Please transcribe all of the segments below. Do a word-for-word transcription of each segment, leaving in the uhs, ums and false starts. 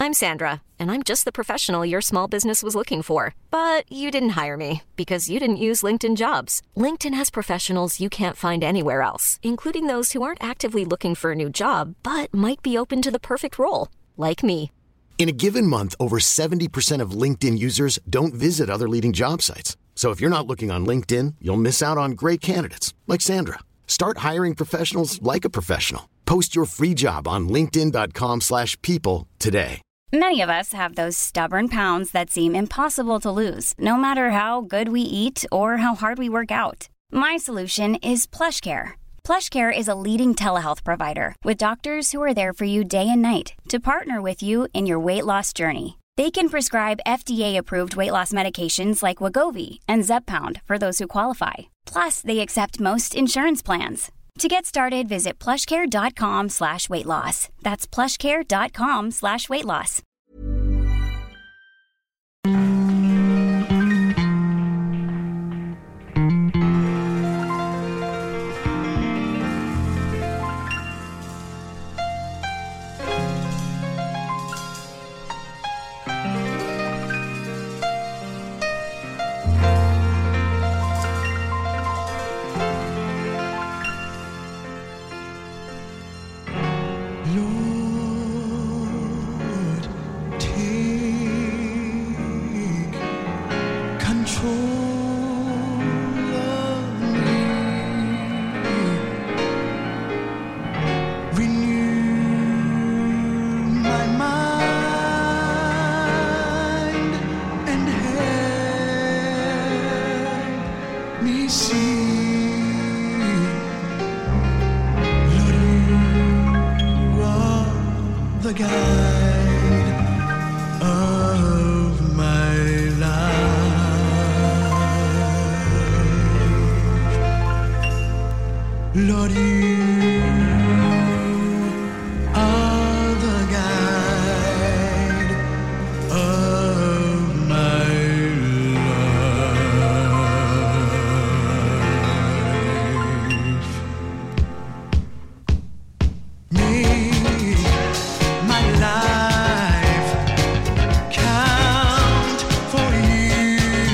I'm Sandra, and I'm just the professional your small business was looking for. But you didn't hire me because you didn't use LinkedIn Jobs. LinkedIn has professionals you can't find anywhere else, including those who aren't actively looking for a new job, but might be open to the perfect role, like me. In a given month, over seventy percent of LinkedIn users don't visit other leading job sites. So if you're not looking on LinkedIn, you'll miss out on great candidates like Sandra. Start hiring professionals like a professional. Post your free job on linkedin dot com slash people today. Many of us have those stubborn pounds that seem impossible to lose, no matter how good we eat or how hard we work out. My solution is PlushCare. PlushCare is a leading telehealth provider with doctors who are there for you day and night to partner with you in your weight loss journey. They can prescribe F D A-approved weight loss medications like Wegovy and Zepbound for those who qualify. Plus, they accept most insurance plans. To get started, visit plushcare.com slash weight loss. That's plushcare.com slash weight loss.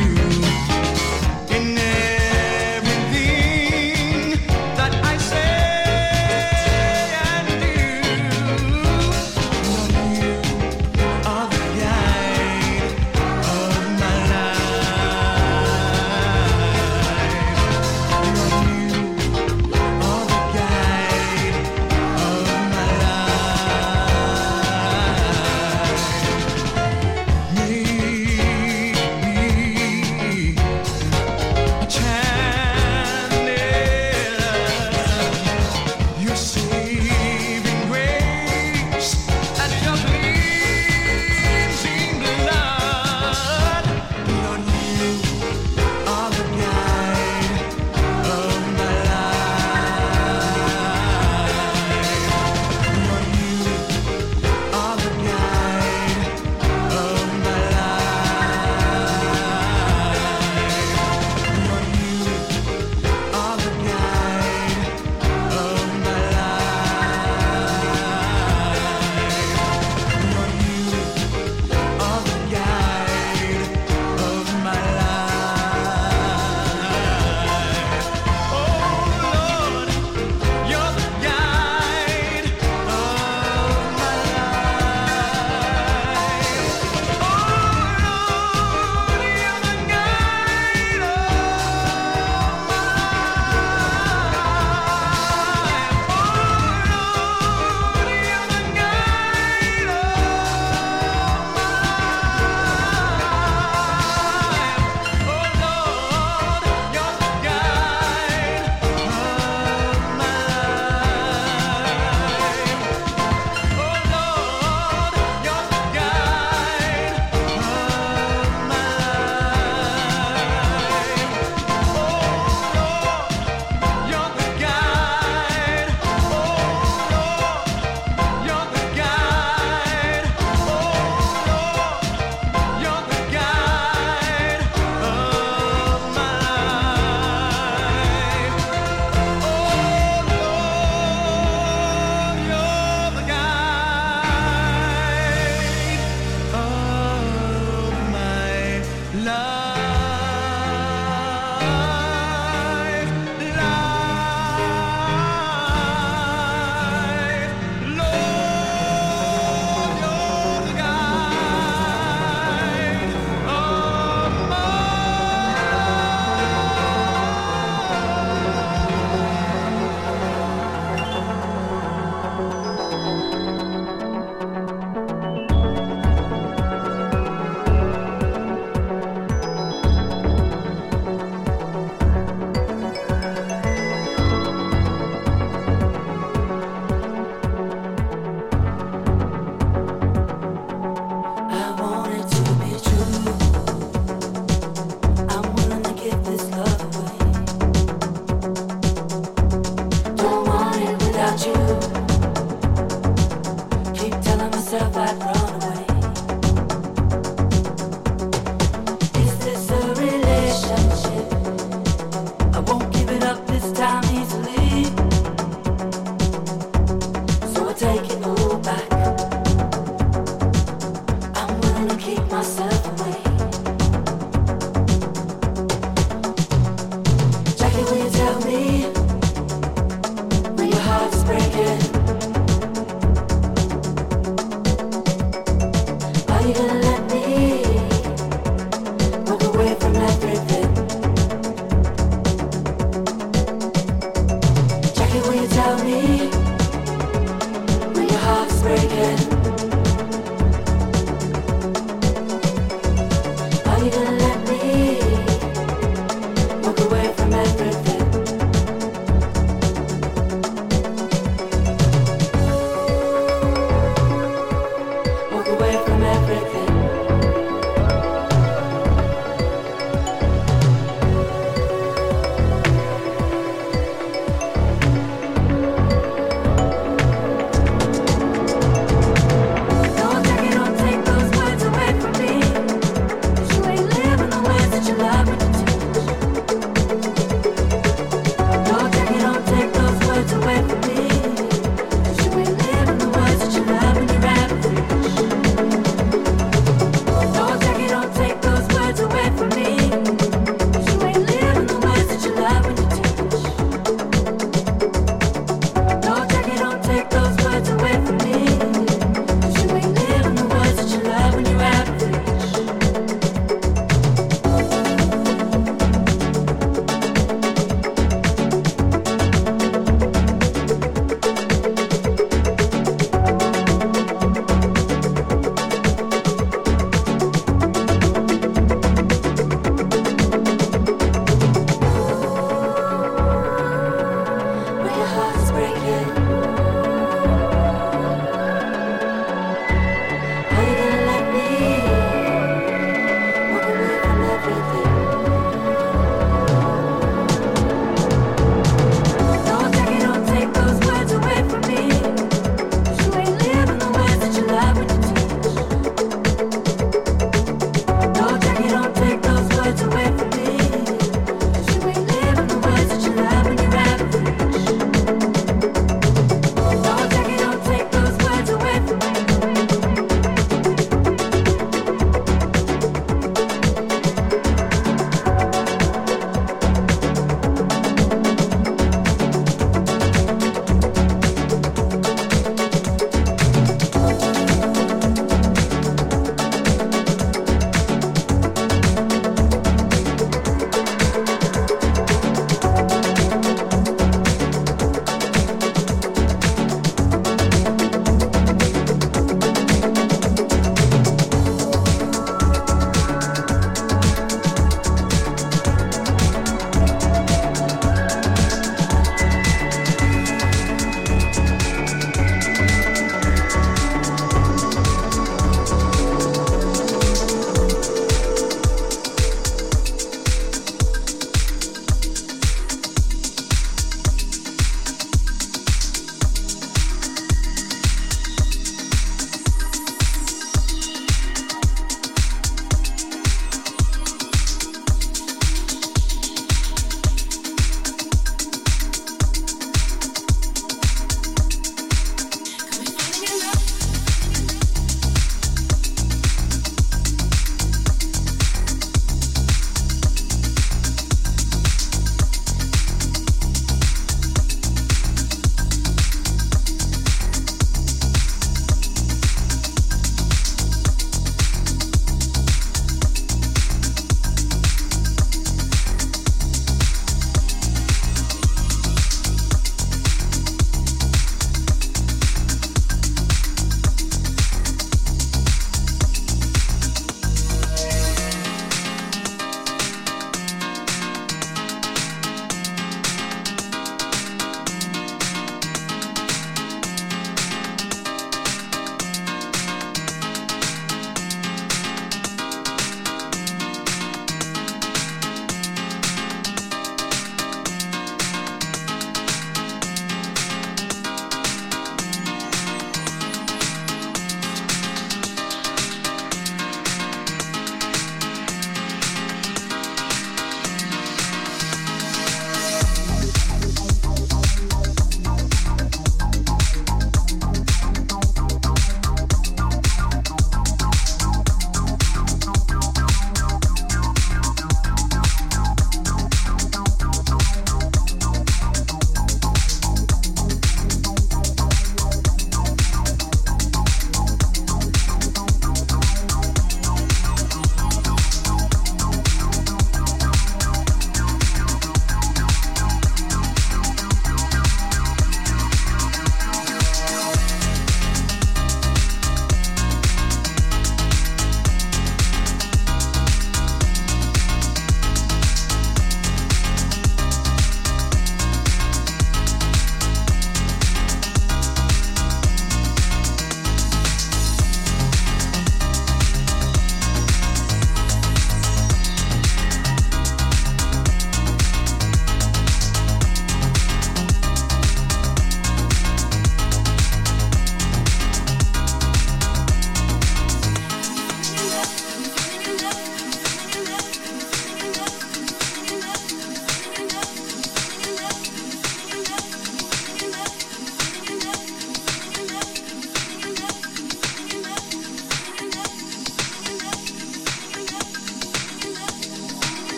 Say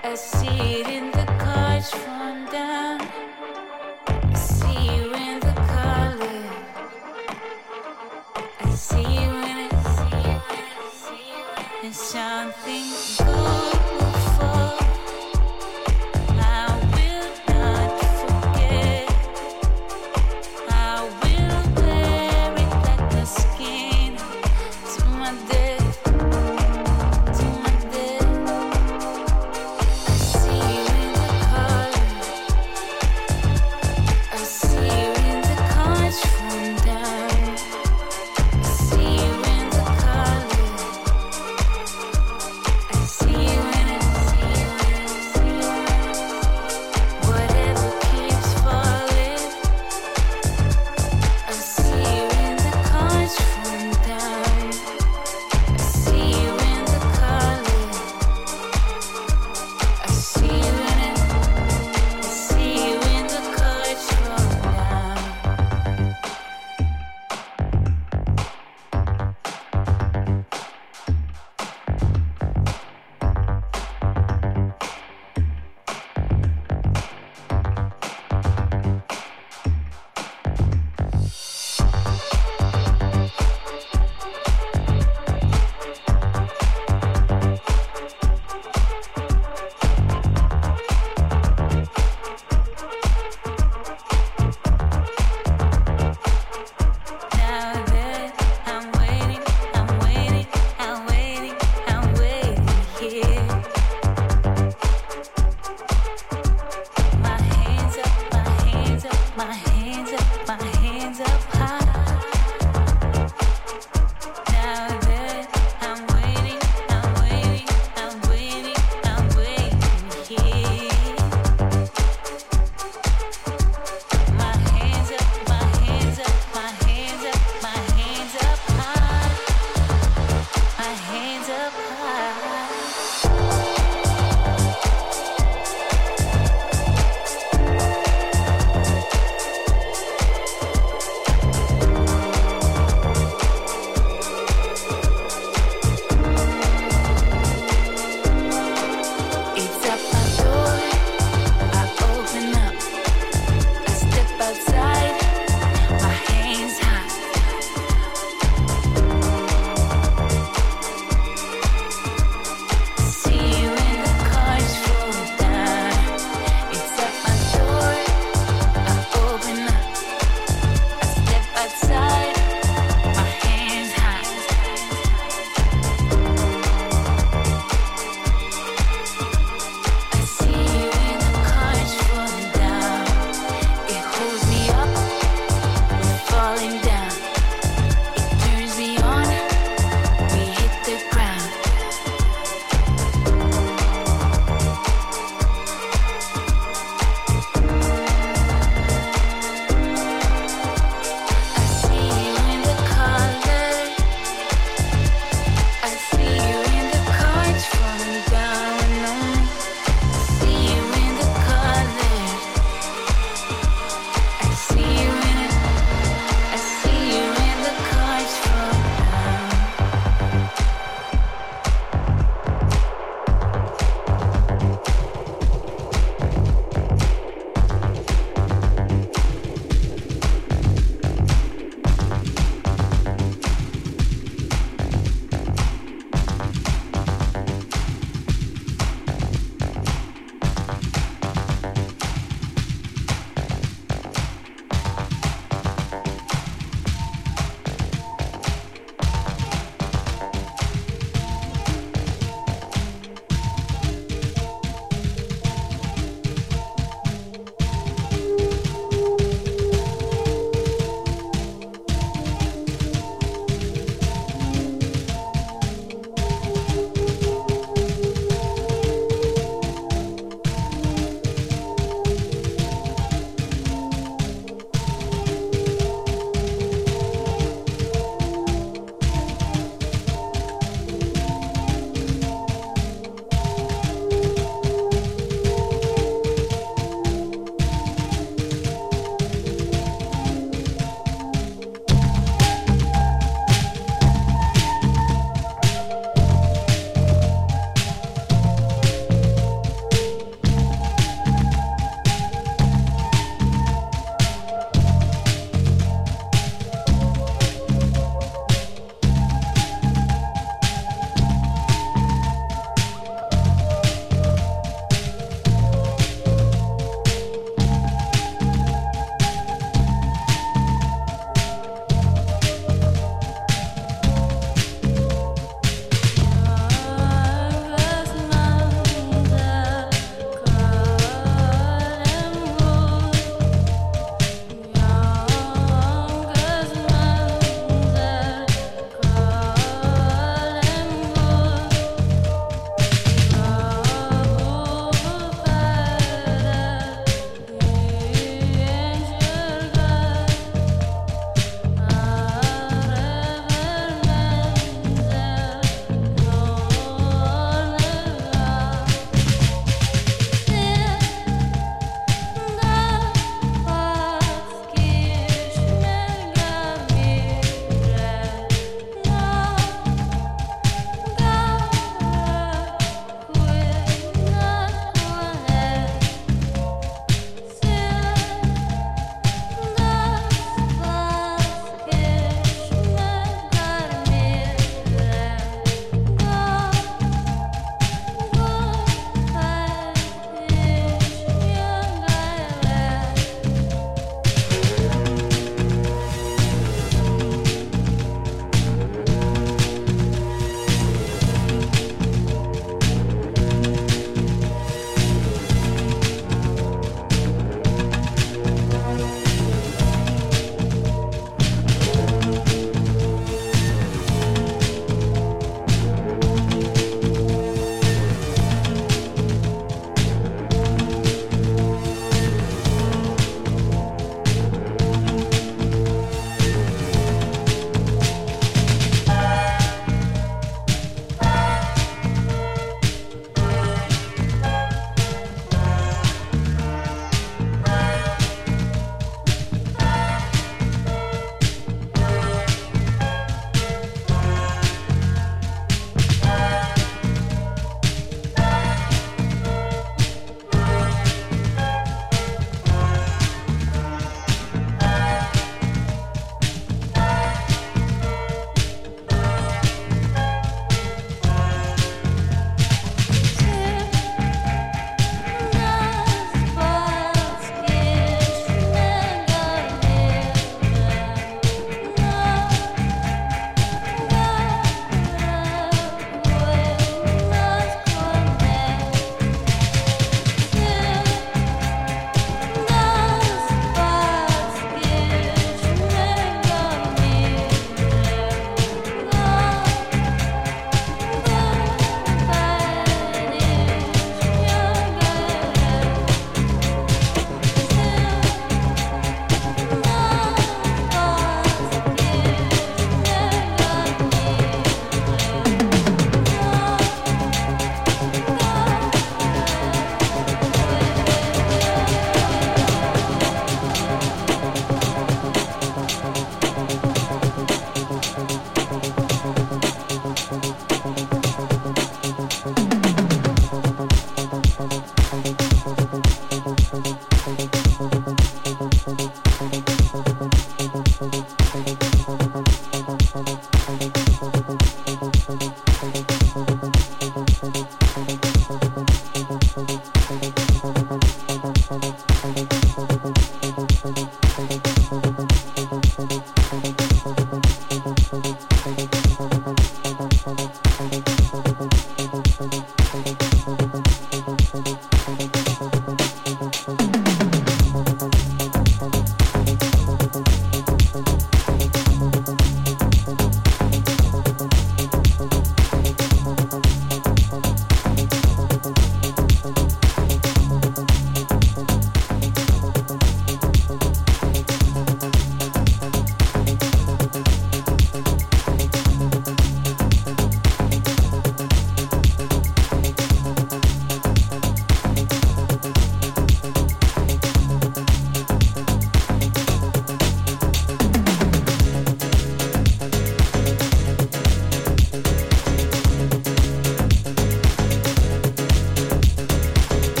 I see it in the cards from down. I see you in the color. I see you in it. And something good will fall. I will not forget. I will wear it like a skin to my death, to my death. I see you in the color.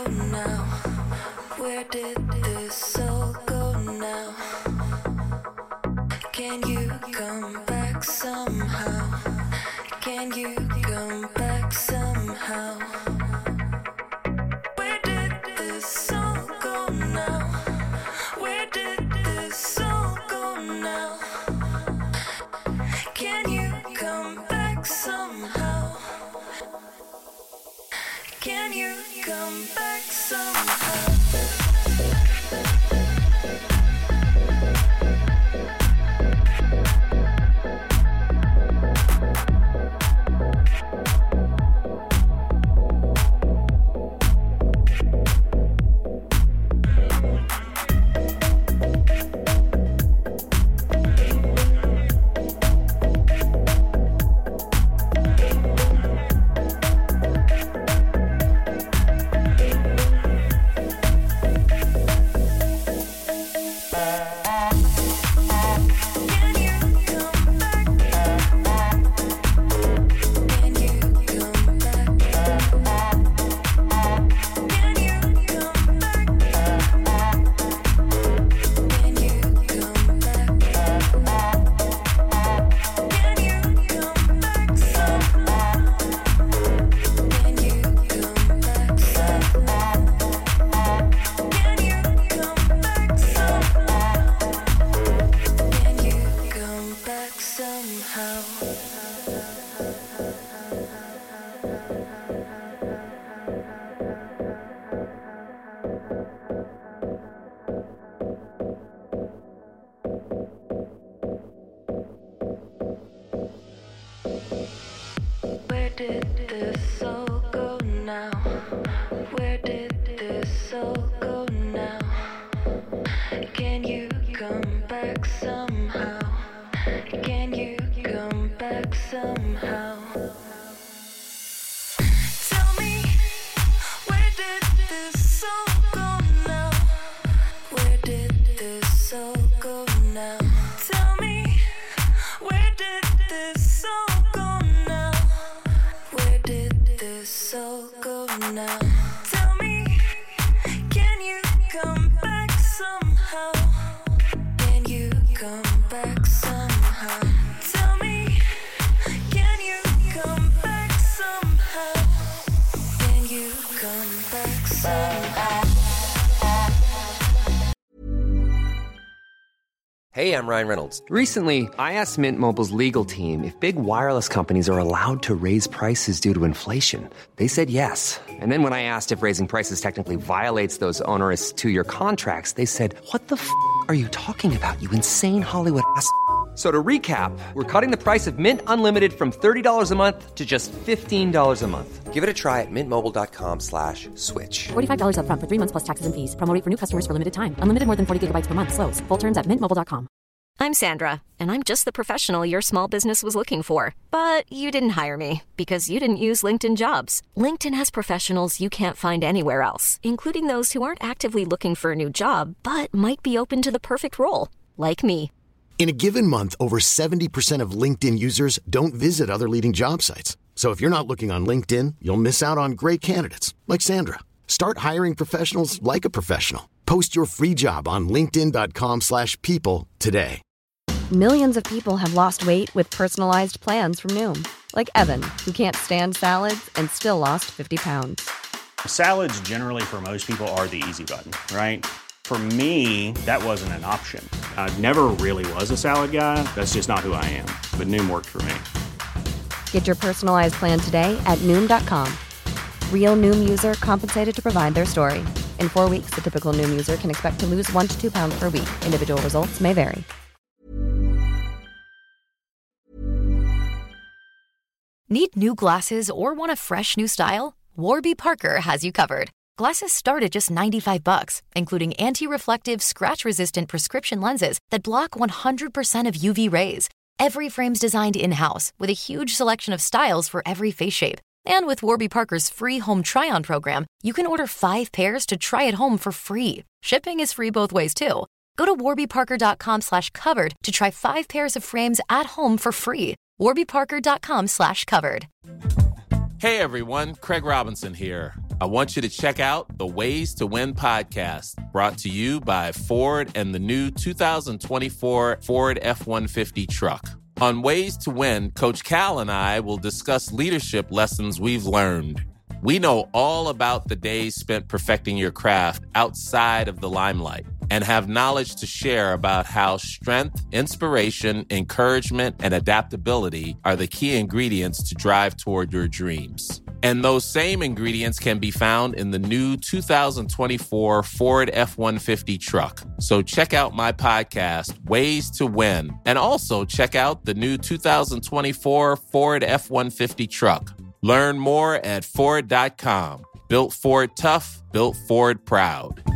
now? Where did this all go now? Can you come back somehow? Can you come back somehow? Where did this all go now? Where did this all go now? Can you come back somehow? Can you come back somehow? Where did this all go now? Where did this all go now? Can you come back somehow? Can you come back somehow? Tell me, where did this all go now? Where did this all go now? Tell me, where did this all go now? Where did this all go now? Tell me, can you come back somehow? Can you come back somehow? Tell me, can you come back somehow? Can you come back somehow? Hey, I'm Ryan Reynolds. Recently, I asked Mint Mobile's legal team if big wireless companies are allowed to raise prices due to inflation. They said yes. And then when I asked if raising prices technically violates those onerous two-year contracts, they said, what the f*** are you talking about, you insane Hollywood ass f- So to recap, we're cutting the price of Mint Unlimited from thirty dollars a month to just fifteen dollars a month. Give it a try at mintmobile.com slash switch. forty-five dollars up front for three months plus taxes and fees. Promo rate for new customers for limited time. Unlimited more than forty gigabytes per month. Slows full terms at mint mobile dot com. I'm Sandra, and I'm just the professional your small business was looking for. But you didn't hire me because you didn't use LinkedIn Jobs. LinkedIn has professionals you can't find anywhere else, including those who aren't actively looking for a new job, but might be open to the perfect role, like me. In a given month, over seventy percent of LinkedIn users don't visit other leading job sites. So if you're not looking on LinkedIn, you'll miss out on great candidates like Sandra. Start hiring professionals like a professional. Post your free job on linkedin.com slash people today. Millions of people have lost weight with personalized plans from Noom. Like Evan, who can't stand salads and still lost fifty pounds. Salads generally for most people are the easy button, right? For me, that wasn't an option. I never really was a salad guy. That's just not who I am. But Noom worked for me. Get your personalized plan today at Noom dot com. Real Noom user compensated to provide their story. In four weeks, the typical Noom user can expect to lose one to two pounds per week. Individual results may vary. Need new glasses or want a fresh new style? Warby Parker has you covered. Glasses start at just ninety-five bucks, including anti-reflective, scratch-resistant prescription lenses that block one hundred percent of U V rays. Every frame's designed in-house with a huge selection of styles for every face shape. And with Warby Parker's free home try-on program, you can order five pairs to try at home for free. Shipping is free both ways, too. Go to warbyparker.com slash covered to try five pairs of frames at home for free. warbyparker.com slash covered. Hey, everyone. Craig Robinson here. I want you to check out the Ways to Win podcast, brought to you by Ford and the new two thousand twenty-four Ford F one fifty truck. On Ways to Win, Coach Cal and I will discuss leadership lessons we've learned. We know all about the days spent perfecting your craft outside of the limelight and have knowledge to share about how strength, inspiration, encouragement, and adaptability are the key ingredients to drive toward your dreams. And those same ingredients can be found in the new two thousand twenty-four Ford F one fifty truck. So check out my podcast, Ways to Win, and also check out the new two thousand twenty-four Ford F one fifty truck. Learn more at Ford dot com. Built Ford tough, built Ford proud.